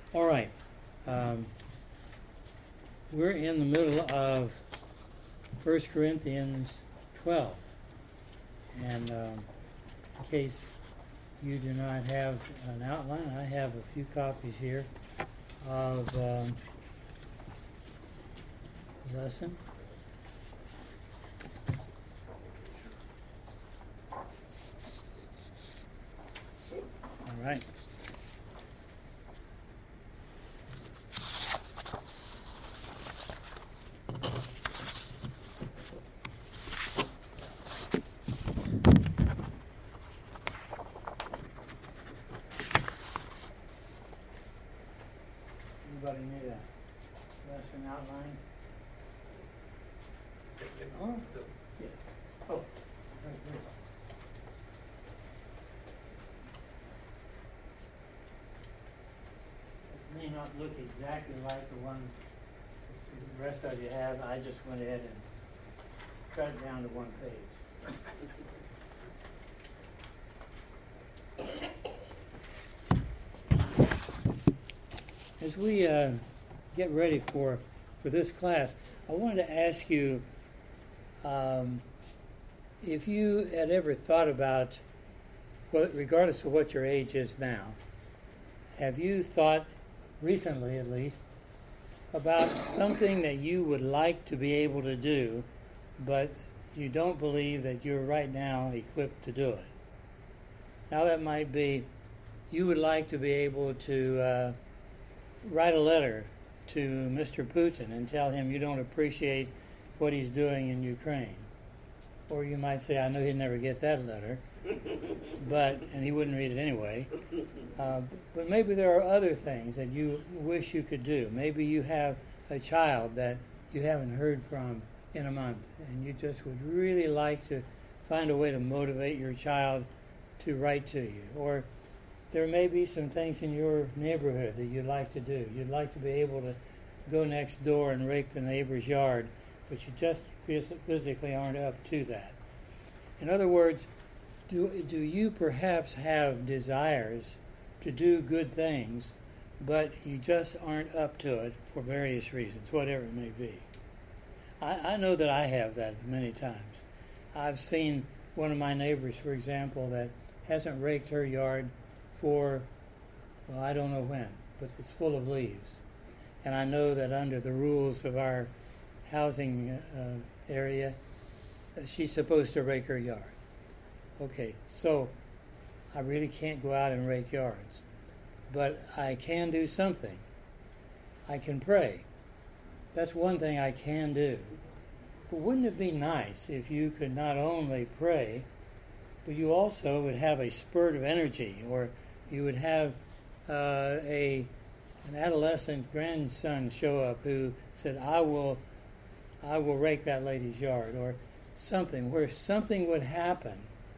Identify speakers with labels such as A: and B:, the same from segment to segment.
A: All right. We're in the middle of 1 Corinthians 12. And in case you do not have an outline, I have a few copies here of the lesson. All right. Anybody need a lesson outline? Oh, yeah. Oh, right here. It may not look exactly like the one the rest of you have. I just went ahead and cut it down to one page. As we get ready for this class, I wanted to ask you if you had ever thought about, well, regardless of what your age is now, have you thought recently at least about something that you would like to be able to do, but you don't believe that you're right now equipped to do it? Now that might be you would like to be able to write a letter to Mr. Putin and tell him you don't appreciate what he's doing in Ukraine. Or you might say, I know he'd never get that letter, and he wouldn't read it anyway. But maybe there are other things that you wish you could do. Maybe you have a child that you haven't heard from in a month, and you just would really like to find a way to motivate your child to write to you. Or there may be some things in your neighborhood that you'd like to do. You'd like to be able to go next door and rake the neighbor's yard, but you just physically aren't up to that. In other words, do you perhaps have desires to do good things, but you just aren't up to it for various reasons, whatever it may be? I know that I have that many times. I've seen one of my neighbors, for example, that hasn't raked her yard for, well, I don't know when, but it's full of leaves. And I know that under the rules of our housing area, she's supposed to rake her yard. Okay, so I really can't go out and rake yards, but I can do something. I can pray. That's one thing I can do. But wouldn't it be nice if you could not only pray, but you also would have a spurt of energy, or you would have an adolescent grandson show up who said, I will rake that lady's yard, or something, where something would happen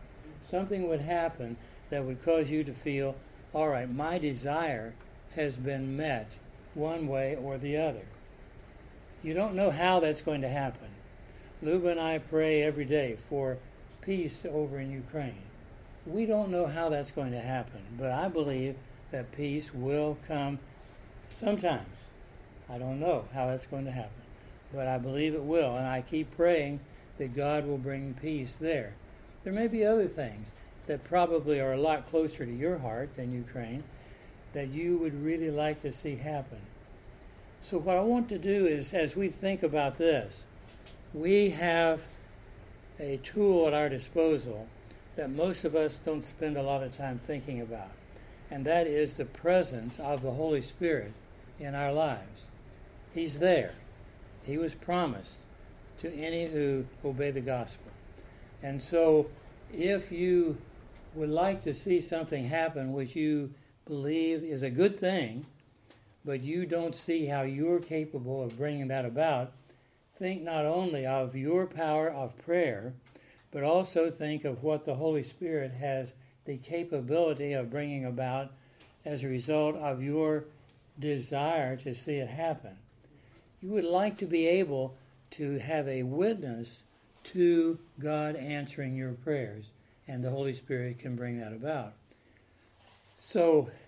A: that would cause you to feel, all right, my desire has been met one way or the other. You don't know how that's going to happen. Luba and I pray every day for peace over in Ukraine. We don't know how that's going to happen, but I believe that peace will come sometimes. I don't know how that's going to happen, but I believe it will, and I keep praying that God will bring peace there. There may be other things that probably are a lot closer to your heart than Ukraine that you would really like to see happen. So what I want to do is, as we think about this, we have a tool at our disposal that most of us don't spend a lot of time thinking about, and that is the presence of the Holy Spirit in our lives. He's there. He was promised to any who obey the gospel. And so if you would like to see something happen which you believe is a good thing, but you don't see how you're capable of bringing that about, think not only of your power of prayer, but also think of what the Holy Spirit has the capability of bringing about as a result of your desire to see it happen. You would like to be able to have a witness to God answering your prayers, and the Holy Spirit can bring that about. So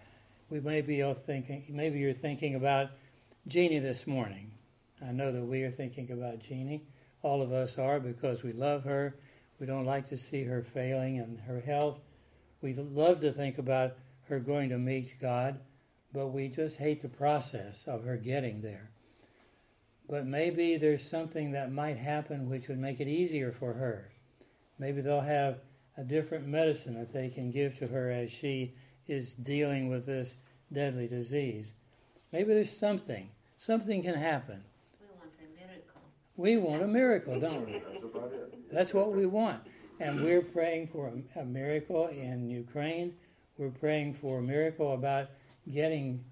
A: maybe you're thinking about Jeannie this morning. I know that we are thinking about Jeannie. All of us are, because we love her. We don't like to see her failing in her health. We love to think about her going to meet God, but we just hate the process of her getting there. But maybe there's something that might happen which would make it easier for her. Maybe they'll have a different medicine that they can give to her as she is dealing with this deadly disease. Maybe there's something. Something can happen.
B: We want a miracle.
A: We want a miracle, don't we?
C: That's about it.
A: That's what we want. And we're praying for a miracle in Ukraine. We're praying for a miracle about getting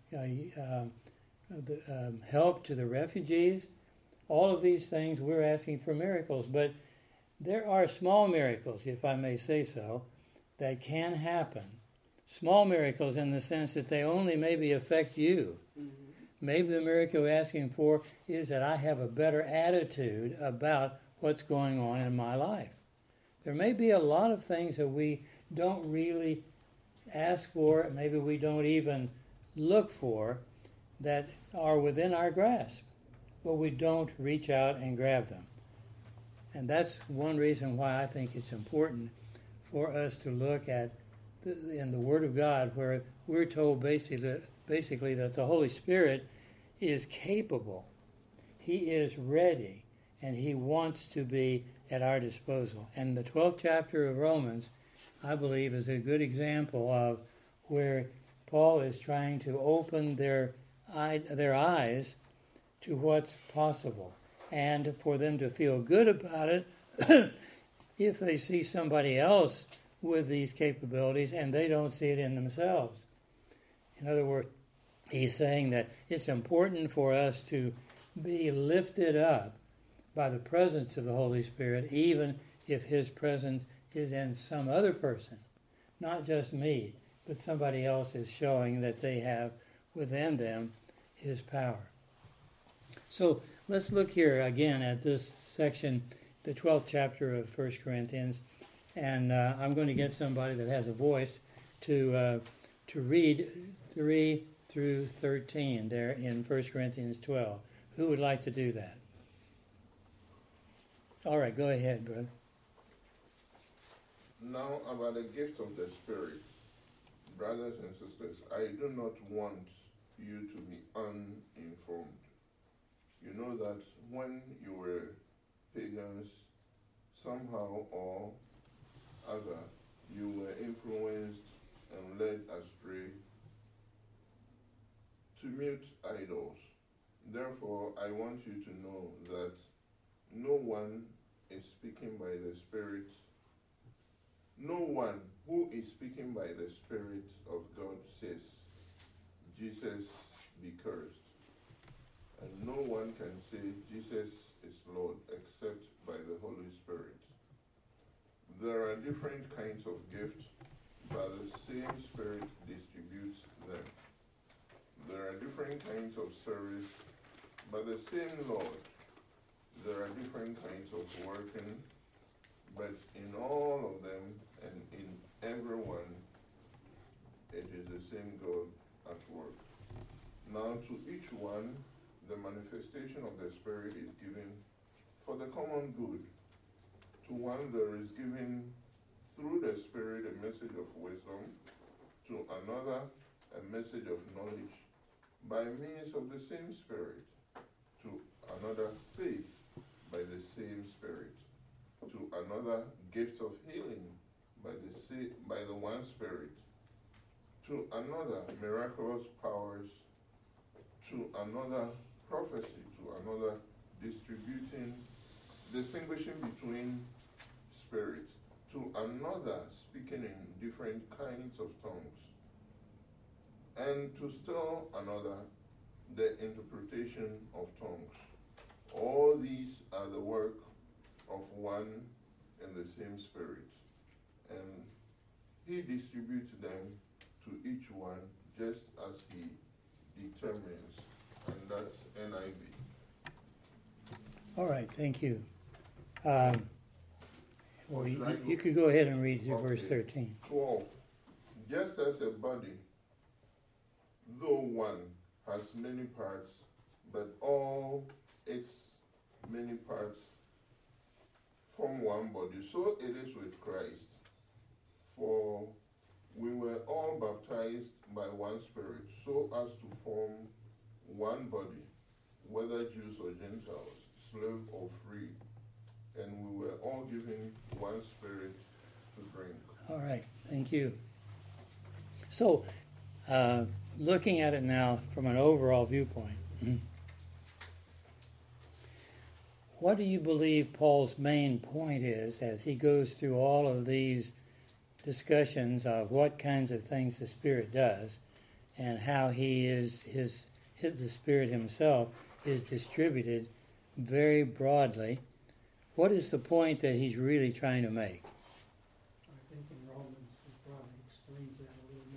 A: help to the refugees. All of these things, we're asking for miracles. But there are small miracles, if I may say so, that can happen. Small miracles in the sense that they only maybe affect you. Mm-hmm. Maybe the miracle we're asking for is that I have a better attitude about what's going on in my life. There may be a lot of things that we don't really ask for, maybe we don't even look for, that are within our grasp, but we don't reach out and grab them. And that's one reason why I think it's important for us to look at in the Word of God, where we're told basically that the Holy Spirit is capable, He is ready, and He wants to be at our disposal. And the 12th chapter of Romans, I believe, is a good example of where Paul is trying to open their eyes to what's possible, and for them to feel good about it if they see somebody else with these capabilities and they don't see it in themselves. In other words, he's saying that it's important for us to be lifted up by the presence of the Holy Spirit, even if His presence is in some other person, not just me, but somebody else is showing that they have within them His power. So let's look here again at this section, the 12th chapter of 1 Corinthians, and I'm going to get somebody that has a voice to read 3 through 13 there in 1 Corinthians 12. Who would like to do that? All right, go ahead, brother.
C: Now about the gift of the Spirit. Brothers and sisters, I do not want you to be uninformed. You know that when you were pagans, somehow or other, you were influenced and led astray to mute idols. Therefore, I want you to know that no one is speaking by the Spirit. No one who is speaking by the Spirit of God says, Jesus be cursed. And no one can say Jesus is Lord except by the Holy Spirit. There are different kinds of gifts, but the same Spirit distributes them. There are different kinds of service, but the same Lord. There are different kinds of working, but in all of them and in everyone, it is the same God at work. Now to each one, the manifestation of the Spirit is given for the common good. To one there is given through the Spirit a message of wisdom, to another a message of knowledge by means of the same Spirit, to another faith by the same Spirit, to another gifts of healing by the one Spirit, to another miraculous powers, to another prophecy, to another distinguishing between spirits, to another speaking in different kinds of tongues, and to still another the interpretation of tongues. All these are the work of one and the same Spirit, and He distributes them to each one just as He determines, and that's NIV.
A: All right, thank you. You could go ahead and read through verse 13.
C: 12. Just as a body though one has many parts, but all its many parts form one body. So it is with Christ. For we were all baptized by one Spirit, so as to form one body, whether Jews or Gentiles, slave or free, and we were all given one Spirit to drink.
A: All right, thank you. So, looking at it now from an overall viewpoint, what do you believe Paul's main point is as he goes through all of these discussions of what kinds of things the Spirit does and how he is the Spirit himself is distributed very broadly? What is the point that he's really trying to make?
B: I think in Romans it probably explains that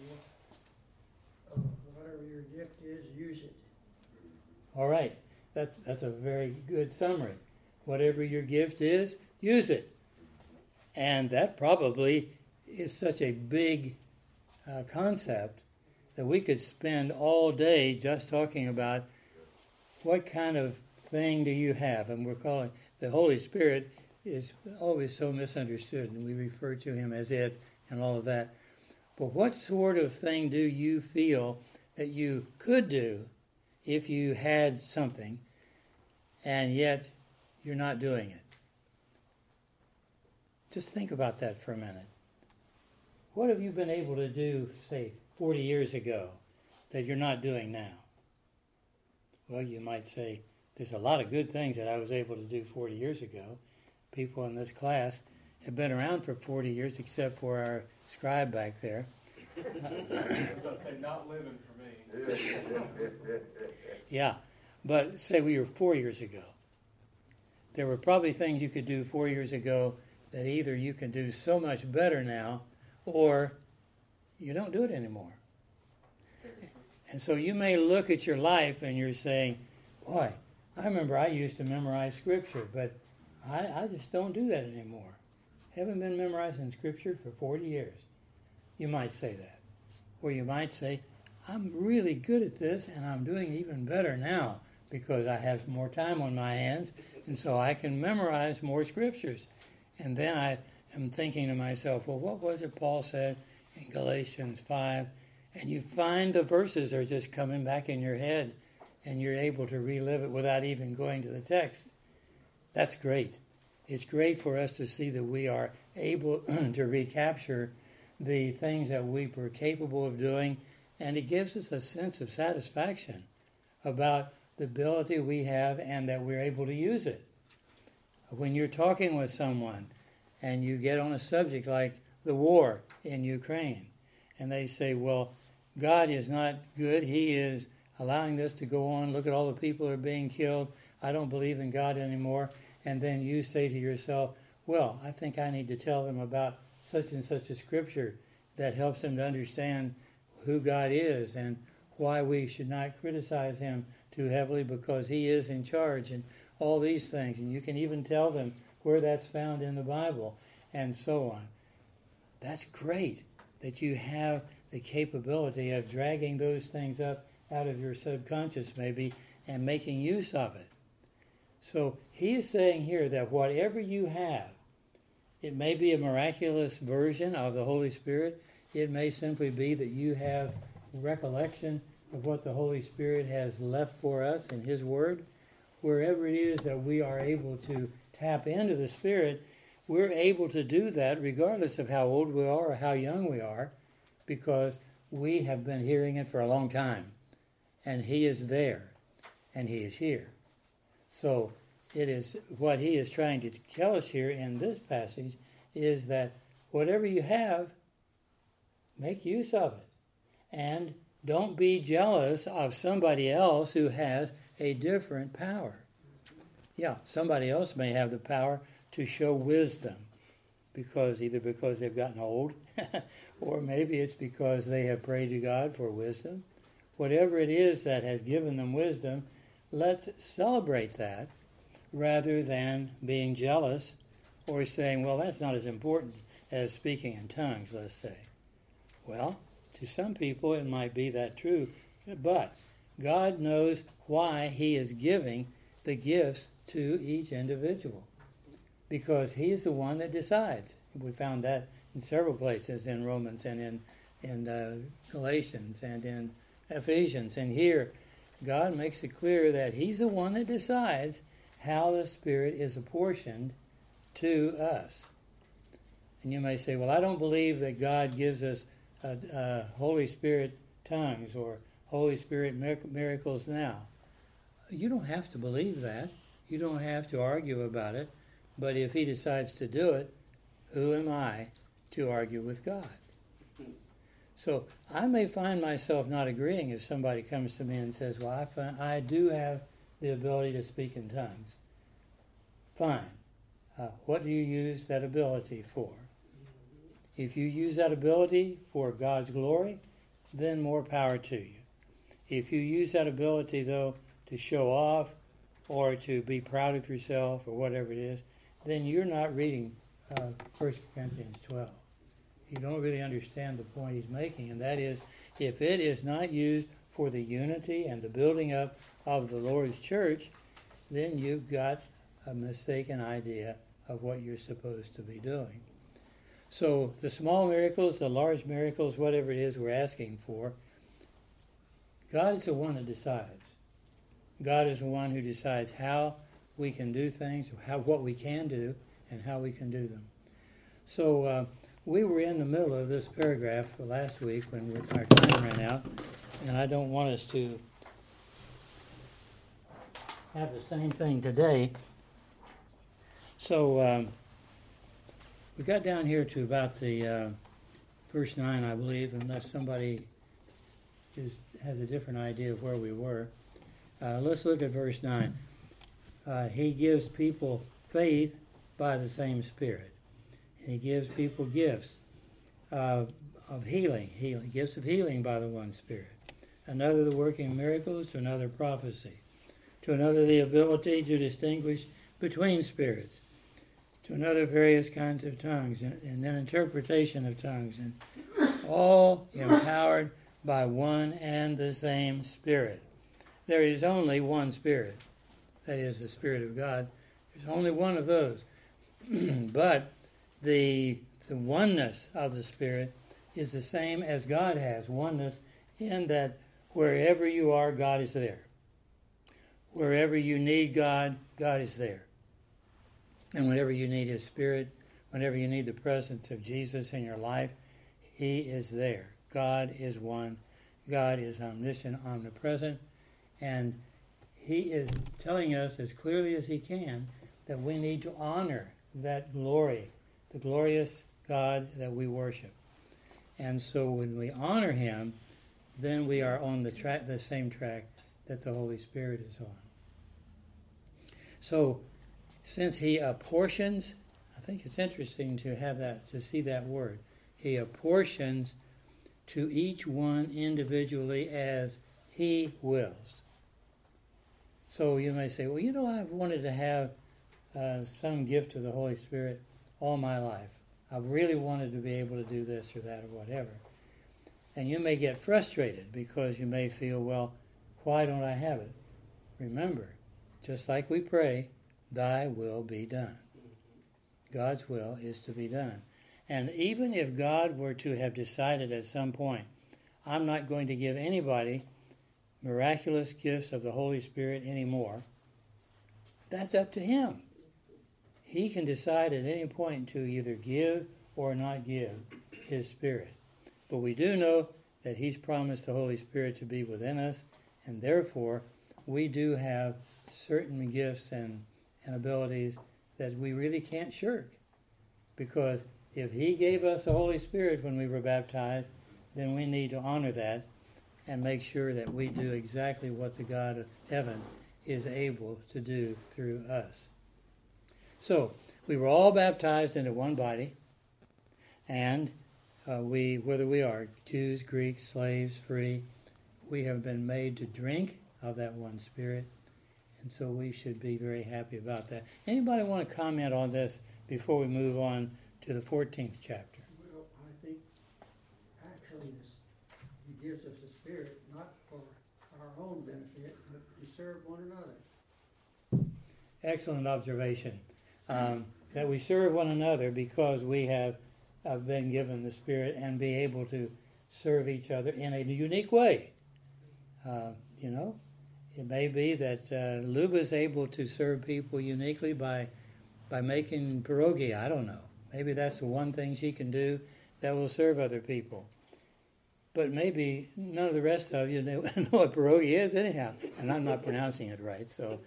B: a little more. Whatever your gift is, use it.
A: All right, that's a very good summary. Whatever your gift is, use it. And that probably is such a big concept that we could spend all day just talking about what kind of thing do you have. And we're calling the Holy Spirit is always so misunderstood, and we refer to him as it and all of that. But what sort of thing do you feel that you could do if you had something, and yet you're not doing it? Just think about that for a minute. What have you been able to do, say, 40 years ago that you're not doing now? Well, you might say, there's a lot of good things that I was able to do 40 years ago. People in this class have been around for 40 years, except for our scribe back there.
D: I was going to say, not living for me.
A: Yeah, but say we were 4 years ago. There were probably things you could do 4 years ago that either you can do so much better now, or you don't do it anymore. And so you may look at your life and you're saying, boy, I remember I used to memorize Scripture, but I just don't do that anymore. Haven't been memorizing Scripture for 40 years. You might say that. Or you might say, I'm really good at this and I'm doing even better now because I have more time on my hands and so I can memorize more Scriptures. And then I am thinking to myself, well, what was it Paul said in Galatians 5? And you find the verses are just coming back in your head and you're able to relive it without even going to the text. That's great. It's great for us to see that we are able to recapture the things that we were capable of doing, and it gives us a sense of satisfaction about the ability we have and that we're able to use it. When you're talking with someone and you get on a subject like the war in Ukraine, and they say, well, God is not good. He is allowing this to go on. Look at all the people that are being killed. I don't believe in God anymore. And then you say to yourself, well, I think I need to tell them about such and such a scripture that helps them to understand who God is and why we should not criticize him too heavily because he is in charge and all these things. And you can even tell them where that's found in the Bible and so on. That's great that you have the capability of dragging those things up out of your subconscious maybe and making use of it. So he is saying here that whatever you have, it may be a miraculous version of the Holy Spirit. It may simply be that you have recollection of what the Holy Spirit has left for us in his Word. Wherever it is that we are able to tap into the Spirit, we're able to do that regardless of how old we are or how young we are, because we have been hearing it for a long time. And he is there, and he is here. So it is what he is trying to tell us here in this passage is that whatever you have, make use of it. And don't be jealous of somebody else who has a different power. Yeah, somebody else may have the power to show wisdom, because they've gotten old, or maybe it's because they have prayed to God for wisdom. Whatever it is that has given them wisdom, let's celebrate that rather than being jealous or saying, well, that's not as important as speaking in tongues, let's say. Well, to some people it might be that true, But God knows why he is giving the gifts to each individual, because he is the one that decides. We found that in several places in Romans and in Galatians and in Ephesians. And here, God makes it clear that he's the one that decides how the Spirit is apportioned to us. And you may say, well, I don't believe that God gives us Holy Spirit tongues or Holy Spirit miracles now. You don't have to believe that. You don't have to argue about it. But if he decides to do it, who am I to argue with God? So I may find myself not agreeing if somebody comes to me and says, well, I do have the ability to speak in tongues. Fine. What do you use that ability for? If you use that ability for God's glory, then more power to you. If you use that ability, though, to show off or to be proud of yourself or whatever it is, then you're not reading 1 Corinthians 12. You don't really understand the point he's making, and that is, if it is not used for the unity and the building up of the Lord's church, then you've got a mistaken idea of what you're supposed to be doing. So the small miracles, the large miracles, whatever it is we're asking for, God is the one that decides. God is the one who decides how we can do things, what we can do, and how we can do them. So we were in the middle of this paragraph last week when our time ran out, and I don't want us to have the same thing today. So we got down here to about the verse 9, I believe, unless somebody has a different idea of where we were. Let's look at verse 9. He gives people faith by the same Spirit. And he gives people gifts of healing, gifts of healing by the one Spirit. Another the working miracles, to another prophecy. To another the ability to distinguish between spirits. To another various kinds of tongues, and then interpretation of tongues. And all empowered by one and the same Spirit. There is only one Spirit. That is the Spirit of God. There's only one of those. But the oneness of the Spirit is the same as God has. Oneness in that wherever you are, God is there. Wherever you need God, God is there. And whenever you need His Spirit, whenever you need the presence of Jesus in your life, He is there. God is one. God is omniscient, omnipresent. And He is telling us as clearly as He can that we need to honor that glory, the glorious God that we worship. And so when we honor Him, then we are on the same track that the Holy Spirit is on. So since He apportions, I think it's interesting to see that word. He apportions to each one individually as He wills. So you may say, well, I've wanted to have some gift of the Holy Spirit all my life. I've really wanted to be able to do this or that or whatever. And you may get frustrated because you may feel, well, why don't I have it? Remember, just like we pray, thy will be done. God's will is to be done. And even if God were to have decided at some point, I'm not going to give anybody miraculous gifts of the Holy Spirit anymore, that's up to Him. He can decide at any point to either give or not give His Spirit. But we do know that He's promised the Holy Spirit to be within us, and therefore we do have certain gifts and abilities that we really can't shirk. Because if He gave us the Holy Spirit when we were baptized, then we need to honor that and make sure that we do exactly what the God of heaven is able to do through us. So, we were all baptized into one body, and whether we are Jews, Greeks, slaves, free, we have been made to drink of that one Spirit, and so we should be very happy about that. Anybody want to comment on this before we move on to the 14th chapter?
B: Well, I think actually He gives us the Spirit not for serve one another.
A: Excellent observation. That we serve one another because we have been given the Spirit and be able to serve each other in a unique way. You know, it may be that Luba's able to serve people uniquely by making pierogi. I don't know. Maybe that's the one thing she can do that will serve other people. But maybe none of the rest of you know what pierogi is anyhow. And I'm not pronouncing it right. So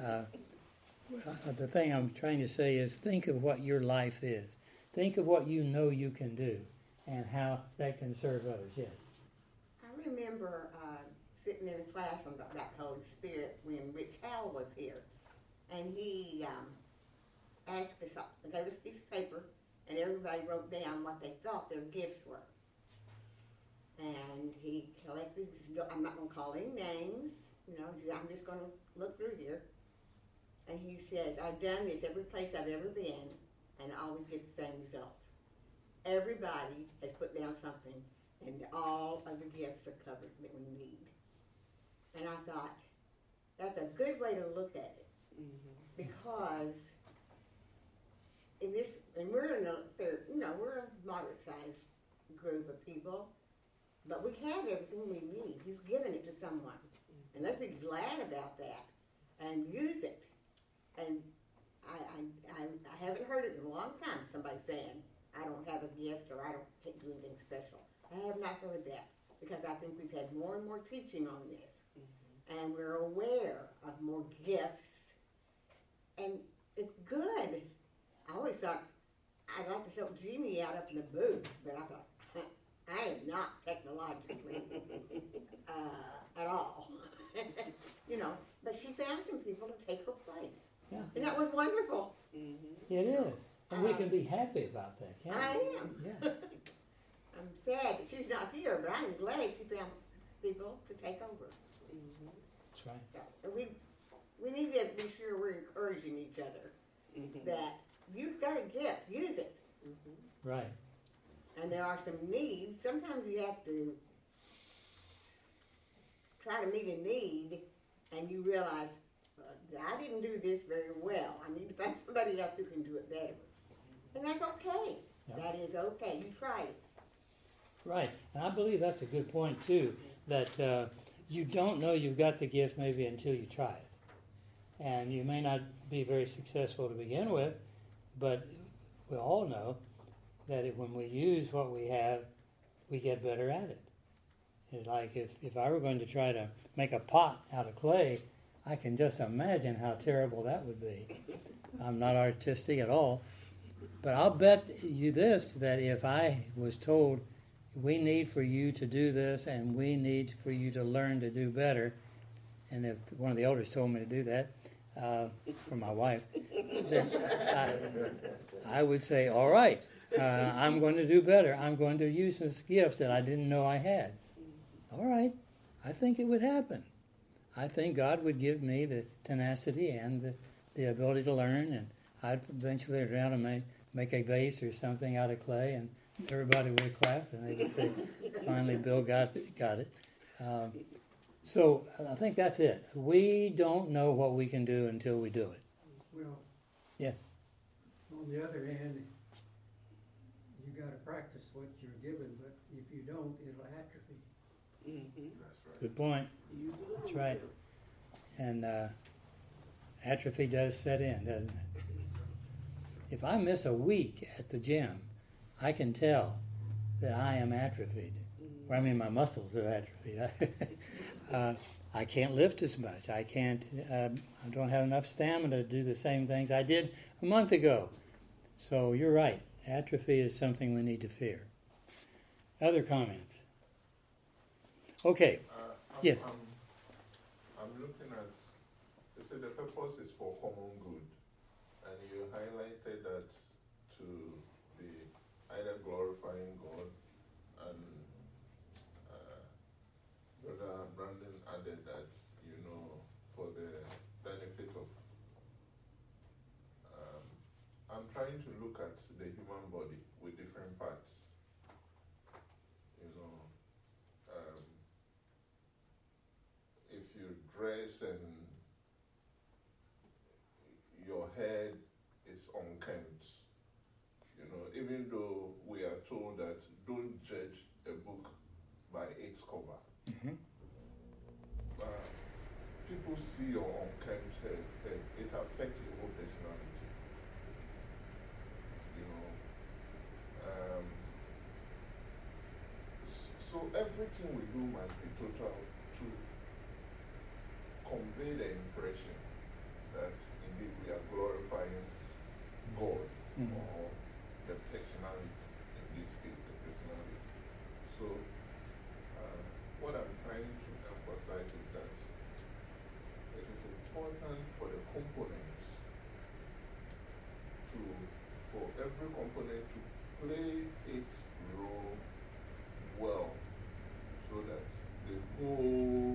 A: the thing I'm trying to say is think of what your life is. Think of what you know you can do and how that can serve others. Yes.
E: I remember sitting in a class on about the Holy Spirit when Rich Howell was here. And he asked us, gave us a piece of paper, and everybody wrote down what they thought their gifts were. And he collected, I'm not going to call any names, you know, I'm just going to look through here. And he says, I've done this every place I've ever been, and I always get the same results. Everybody has put down something, and all of the gifts are covered that we need. And I thought, that's a good way to look at it. Because in this, and we're in a fair, you know, we're a moderate-sized group of people, but we have everything we need. He's given it to someone. And let's be glad about that and use it. And I haven't heard it in a long time, somebody saying, I don't have a gift or I can't do anything special. I have not heard that because I think we've had more and more teaching on this. And we're aware of more gifts. And it's good. I always thought I'd like to help Jeannie out up in the booth, but I thought, I am not technologically at all. You know, but she found some people to take her place.
A: Yeah.
E: And that was wonderful.
A: It is. And we can be happy about that, can't we?
E: I am.
A: Yeah.
E: I'm sad that she's not here, but I'm glad she found people to take over.
A: That's right.
E: So we need to be sure we're encouraging each other that you've got a gift, use it.
A: Right.
E: And there are some needs. Sometimes you have to try to meet a need, and you realize, I didn't do this very well. I need to find somebody else who can do it better. And that's okay.
A: Yeah.
E: That is okay. You tried it.
A: Right. And I believe that's a good point, too, that you don't know you've got the gift maybe until you try it. And you may not be very successful to begin with, but we all know that when we use what we have, we get better at it. It's like if I were going to try to make a pot out of clay, I can just imagine how terrible that would be. I'm not artistic at all. But I'll bet you this, that if I was told, we need for you to do this and we need for you to learn to do better, and if one of the elders told me to do that, for my wife, then I would say, all right, I'm going to do better. I'm going to use this gift that I didn't know I had. All right, I think it would happen. I think God would give me the tenacity and the ability to learn, and I'd eventually learn how to make a vase or something out of clay, and everybody would clap, and they would say, finally, Bill got it. So I think that's it. We don't know what we can do until we do it.
B: Well,
A: Yes.
B: on the other hand, you got to practice what you're given, but if you don't, it'll atrophy.
C: That's right.
A: Good point. That's right. And atrophy does set in, doesn't it? If I miss a week at the gym, I can tell that I am atrophied. Well, I mean, my muscles are atrophied. I can't lift as much. I don't have enough stamina to do the same things I did a month ago. So you're right. Atrophy is something we need to fear. Other comments? Okay. Yes.
C: I'm looking at, you said the purpose is for common good, and you highlighted that to be either glorifying God, and Brother Brandon added that, for the benefit of, I'm trying to look at the human body with different parts, if you dress and your head is unkempt. You know, even though we are told that don't judge a book by its cover.
A: Mm-hmm.
C: But people see your unkempt head, it affects your whole personality. You know. So everything we do must be total to convey the impression that indeed we are glorifying God or the personality, in this case, the personality. So, what I'm trying to emphasize is that it is important for the components for every component to play its role well, so that the whole,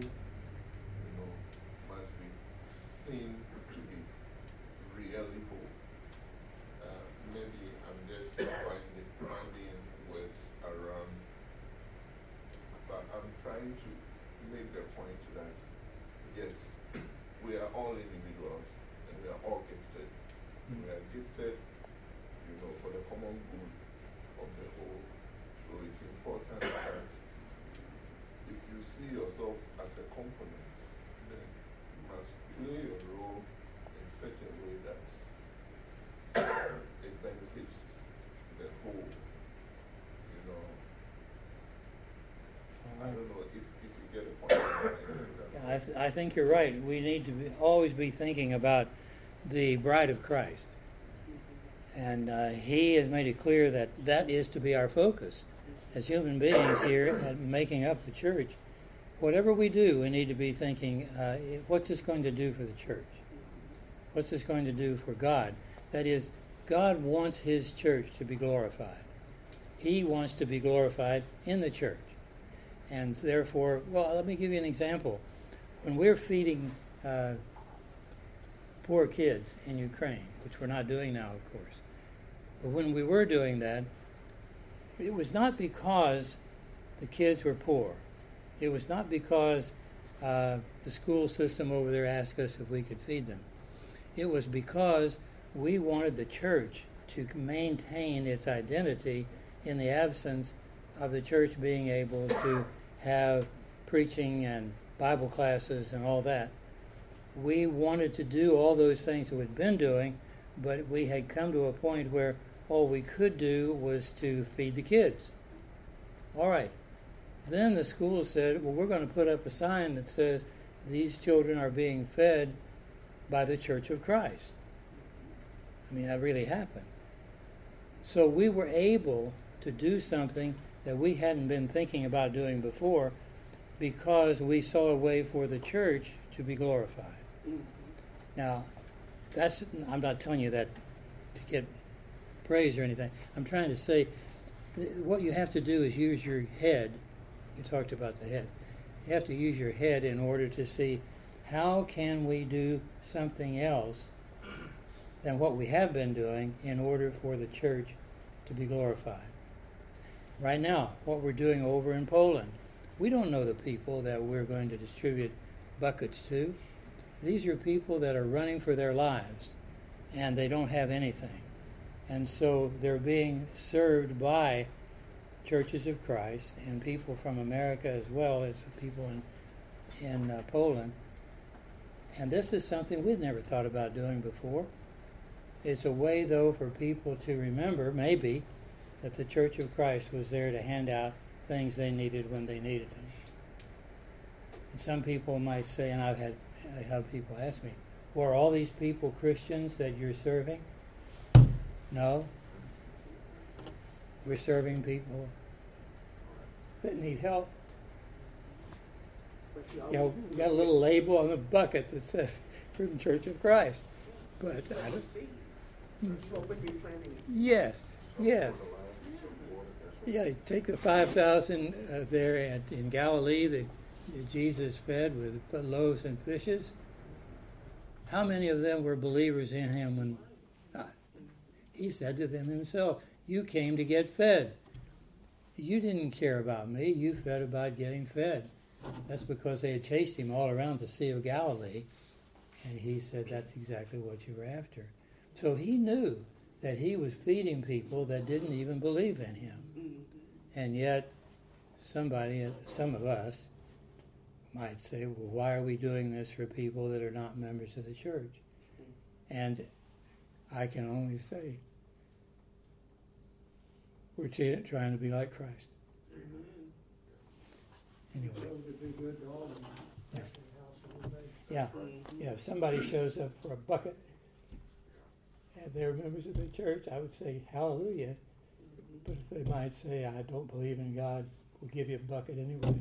C: must be seen to be really whole. Maybe I'm just finding words around, but I'm trying to make the point that, yes, we are all individuals and we are all gifted. We are gifted, for the common good of the whole. So it's important that if you see yourself as a component, then you must play a role in such a way that it benefits the whole. I don't know if you get a point.
A: I think you're right. We need to always be thinking about the bride of Christ. And he has made it clear that that is to be our focus. As human beings here at making up the church, whatever we do, we need to be thinking, what's this going to do for the church? What's this going to do for God? That is, God wants his church to be glorified. He wants to be glorified in the church. And therefore, well, let me give you an example. When we're feeding poor kids in Ukraine, which we're not doing now, of course, but when we were doing that, it was not because the kids were poor. It was not because the school system over there asked us if we could feed them. It was because we wanted the church to maintain its identity in the absence of the church being able to have preaching and Bible classes and all that. We wanted to do all those things that we'd been doing, but we had come to a point where all we could do was to feed the kids. All right. Then the school said, well, we're going to put up a sign that says these children are being fed by the Church of Christ. I mean, that really happened. So we were able to do something that we hadn't been thinking about doing before because we saw a way for the church to be glorified. Now, I'm not telling you that to get praise or anything. I'm trying to say what you have to do is use your head. You talked about the head. You have to use your head in order to see how can we do something else than what we have been doing in order for the church to be glorified. Right now, what we're doing over in Poland, we don't know the people that we're going to distribute buckets to. These are people that are running for their lives, and they don't have anything. And so they're being served by churches of Christ and people from America as well as people in Poland. And this is something we'd never thought about doing before. It's a way, though, for people to remember, maybe, that the Church of Christ was there to hand out things they needed when they needed them. And some people might say, and I have people ask me, well, are all these people Christians that you're serving? No. We're serving people that need help. You know, we got a little label on the bucket that says Fruit Church of Christ. But I don't, yes. Yeah, take the 5,000 there in Galilee that Jesus fed with loaves and fishes. How many of them were believers in him when he said to them himself, you came to get fed. You didn't care about me. You fed about getting fed. That's because they had chased him all around the Sea of Galilee, and he said, that's exactly what you were after. So he knew that he was feeding people that didn't even believe in him. And yet, some of us, might say, well, why are we doing this for people that are not members of the church? And I can only say, we're trying to be like Christ. Anyway.
B: Would be good to all of them,
A: Yeah.
B: especially household based.
A: Yeah, yeah. If somebody shows up for a bucket and they're members of the church, I would say hallelujah. But if they might say, I don't believe in God, we'll give you a bucket anyway.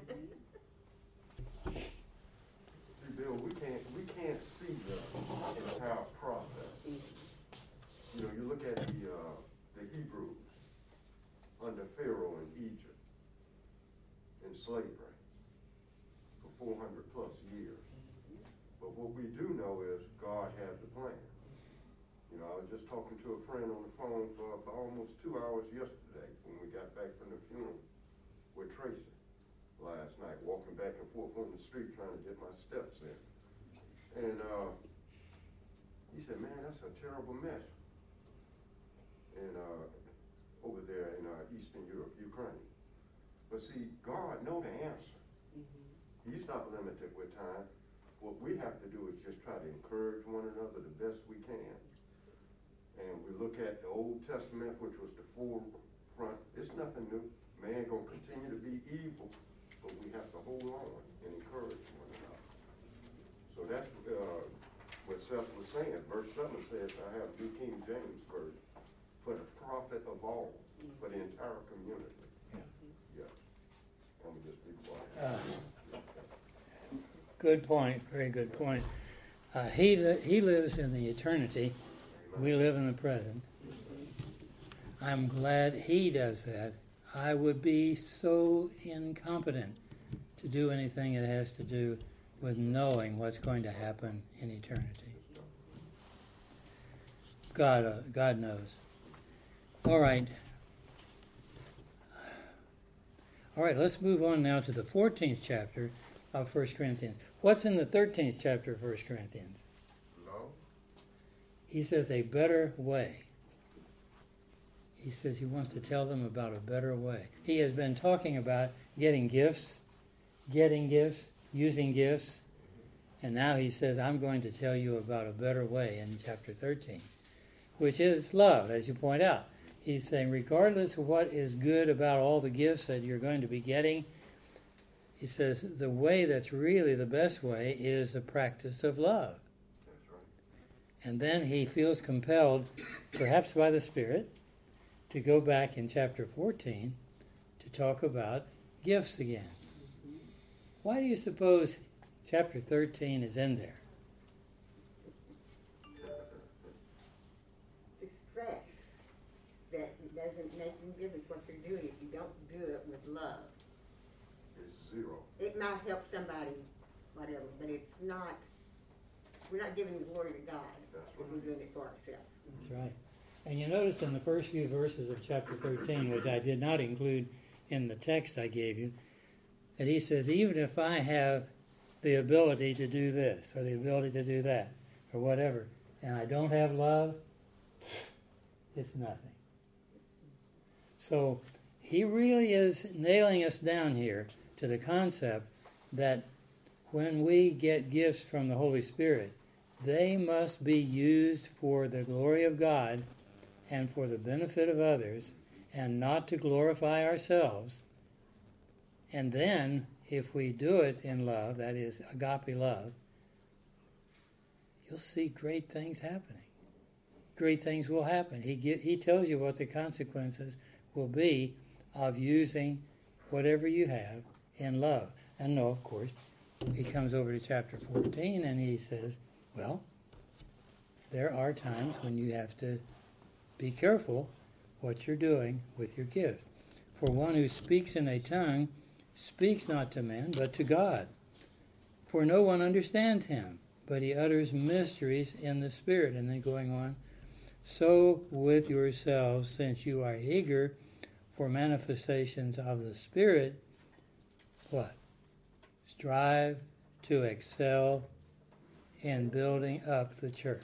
F: See, Bill, we can't see the entire process. You know, you look at the Hebrews under Pharaoh in Egypt in slavery for 400 plus years. But what we do know is God had the plan. You know, I was just talking to a friend on the phone for almost 2 hours yesterday when we got back from the funeral with Tracy last night, walking back and forth on the street trying to get my steps in. And he said, man, that's a terrible mess. And over there in Eastern Europe, Ukraine. But see, God knows the answer. He's not limited with time. What we have to do is just try to encourage one another the best we can. And we look at the Old Testament, which was the forefront. It's nothing new. Man gonna continue to be evil, but we have to hold on and encourage one another. So that's what Seth was saying. Verse 7 says, I have New King James Version, for the profit of all, for the entire community. Yeah. I'm gonna just be quiet.
A: Good point. Very good point. He lives in the eternity. We live in the present. I'm glad he does that. I would be so incompetent to do anything that has to do with knowing what's going to happen in eternity. God knows. All right. All right, let's move on now to the 14th chapter of 1 Corinthians. What's in the 13th chapter of 1 Corinthians?
C: No?
A: He says a better way. He says he wants to tell them about a better way. He has been talking about getting gifts, using gifts, and now he says, I'm going to tell you about a better way in chapter 13, which is love, as you point out. He's saying, regardless of what is good about all the gifts that you're going to be getting, he says the way that's really the best way is the practice of love.
F: That's right.
A: And then he feels compelled, perhaps by the Spirit, to go back in chapter 14 to talk about gifts again. Why do you suppose chapter 13 is in there?
E: To stress that it doesn't make any difference what you're doing if you don't do it with love.
F: It's zero.
E: It might help somebody, whatever, but it's not, we're not giving glory to God if we're doing it for ourselves.
A: That's right. And you notice in the first few verses of chapter 13, which I did not include in the text I gave you, that he says, even if I have the ability to do this, or the ability to do that, or whatever, and I don't have love, it's nothing. So he really is nailing us down here to the concept that when we get gifts from the Holy Spirit, they must be used for the glory of God and for the benefit of others, and not to glorify ourselves. And then, if we do it in love, that is agape love, you'll see great things happening. Great things will happen. He tells you what the consequences will be of using whatever you have in love. And no, of course, he comes over to chapter 14 and he says, well, there are times when you have to be careful what you're doing with your gift. For one who speaks in a tongue speaks not to men, but to God. For no one understands him, but he utters mysteries in the Spirit. And then going on, so with yourselves, since you are eager for manifestations of the Spirit, what? strive to excel in building up the church.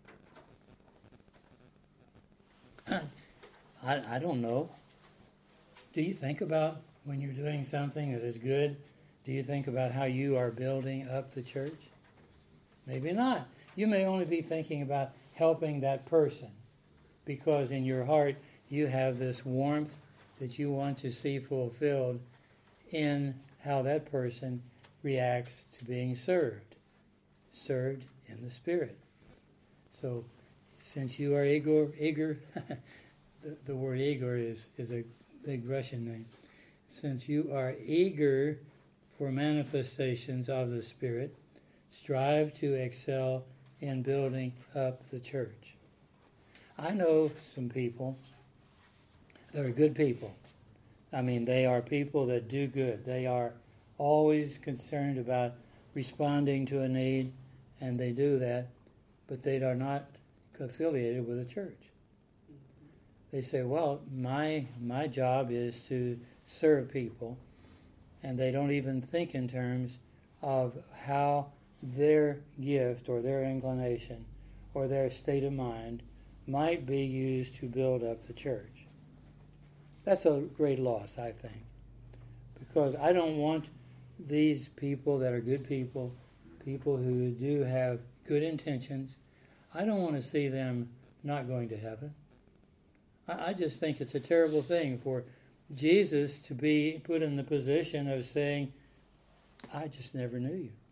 A: I don't know. Do you think about when you're doing something that is good, do you think about how you are building up the church? Maybe not. You may only be thinking about helping that person because in your heart you have this warmth that you want to see fulfilled in how that person reacts to being served in the Spirit. So since you are eager the word eager is a big Russian name. Since you are eager for manifestations of the Spirit, strive to excel in building up the church. I know some people that are good people. I mean, they are people that do good. They are always concerned about responding to a need, and they do that, but they are not affiliated with a church. They say, well, my job is to serve people, and they don't even think in terms of how their gift or their inclination or their state of mind might be used to build up the church. That's a great loss, I think, because I don't want these people that are good people, people who do have good intentions, I don't want to see them not going to heaven. I just think it's a terrible thing for Jesus to be put in the position of saying, I just never knew you.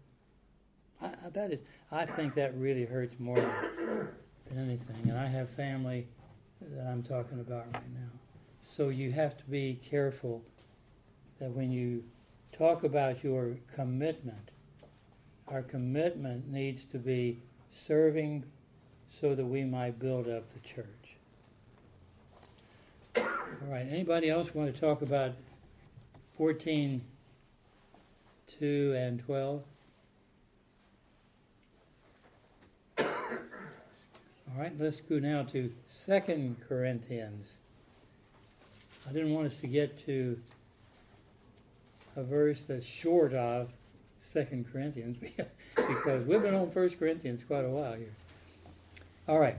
A: I think that really hurts more than anything. And I have family that I'm talking about right now. So you have to be careful that when you talk about your commitment, our commitment needs to be serving so that we might build up the church. All right, anybody else want to talk about 14:2 and 12? All right, let's go now to 2 Corinthians. I didn't want us to get to a verse that's short of 2 Corinthians because we've been on 1 Corinthians quite a while here. All right,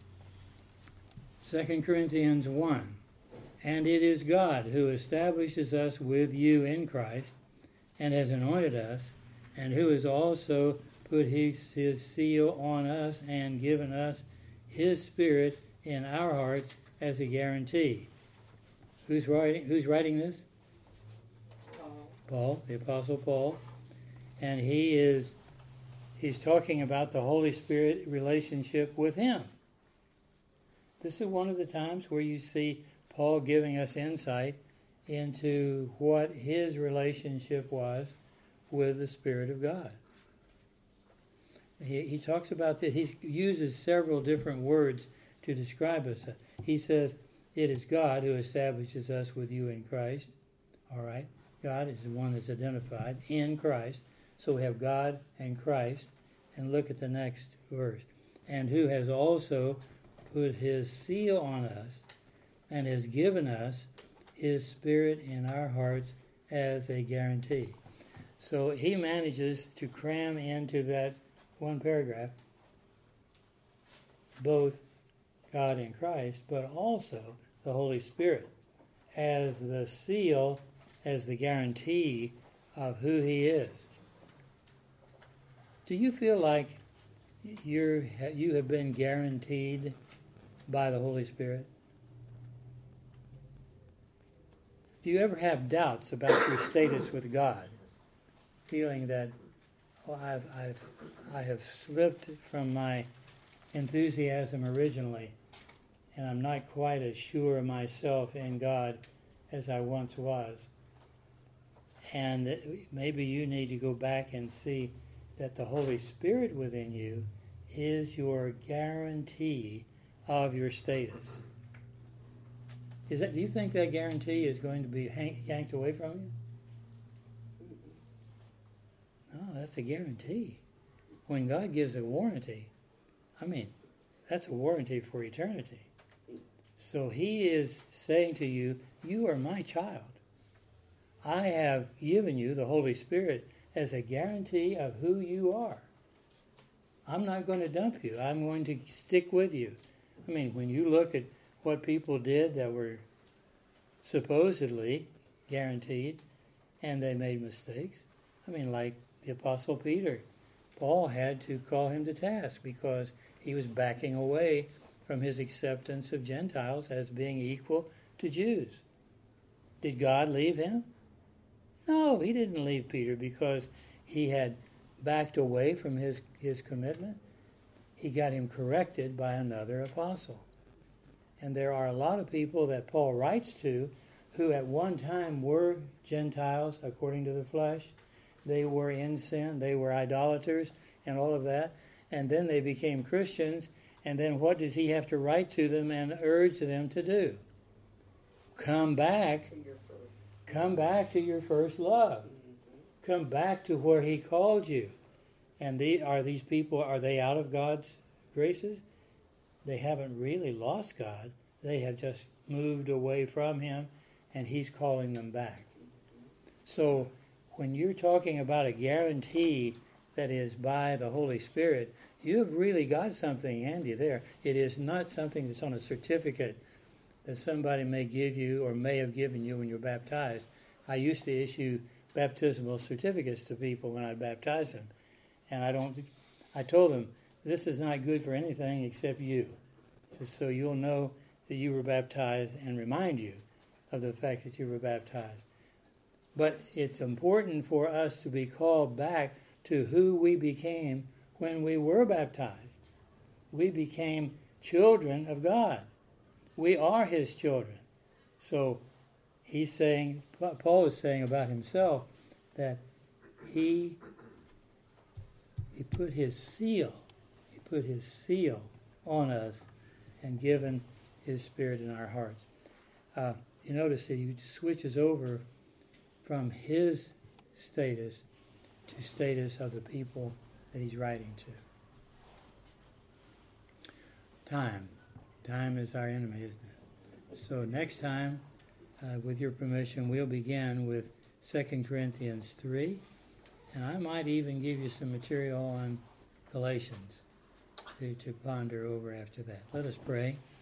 A: 2 Corinthians 1. And it is God who establishes us with you in Christ and has anointed us, and who has also put his seal on us and given us his Spirit in our hearts as a guarantee. Who's writing this? Paul, the Apostle Paul. And he's talking about the Holy Spirit relationship with him. This is one of the times where you see Paul giving us insight into what his relationship was with the Spirit of God. He talks about this. He uses several different words to describe us. He says, it is God who establishes us with you in Christ. All right. God is the one that's identified in Christ. So we have God and Christ. And look at the next verse. And who has also put his seal on us and has given us his Spirit in our hearts as a guarantee. So he manages to cram into that one paragraph both God in Christ, but also the Holy Spirit as the seal, as the guarantee of who he is. Do you feel like you have been guaranteed by the Holy Spirit? Do you ever have doubts about your status with God? Feeling that, I have slipped from my enthusiasm originally, and I'm not quite as sure of myself in God as I once was. And maybe you need to go back and see that the Holy Spirit within you is your guarantee of your status. Do you think that guarantee is going to be yanked away from you? No, that's a guarantee. When God gives a warranty, that's a warranty for eternity. So he is saying to you, you are my child. I have given you the Holy Spirit as a guarantee of who you are. I'm not going to dump you. I'm going to stick with you. I mean, when you look at what people did that were supposedly guaranteed, and they made mistakes. I mean, like the Apostle Peter. Paul had to call him to task because he was backing away from his acceptance of Gentiles as being equal to Jews. Did God leave him? No, he didn't leave Peter because he had backed away from his commitment. He got him corrected by another apostle. And there are a lot of people that Paul writes to who at one time were Gentiles according to the flesh. They were in sin. They were idolaters and all of that. And then they became Christians. And then what does he have to write to them and urge them to do? Come back. Come back to your first love. Come back to where he called you. And these people, are they out of God's graces? They haven't really lost God. They have just moved away from him, and he's calling them back. So when you're talking about a guarantee that is by the Holy Spirit, you have really got something handy there. It is not something that's on a certificate that somebody may give you or may have given you when you're baptized. I used to issue baptismal certificates to people when I baptized them. And I told them, this is not good for anything except you. Just so you'll know that you were baptized and remind you of the fact that you were baptized. But it's important for us to be called back to who we became when we were baptized. We became children of God. We are his children. So Paul is saying about himself that he put his seal on us and given his Spirit in our hearts. You notice that he switches over from his status to status of the people that he's writing to. Time is our enemy, isn't it? So next time, with your permission, we'll begin with 2 Corinthians 3, and I might even give you some material on Galatians to ponder over after that. Let us pray.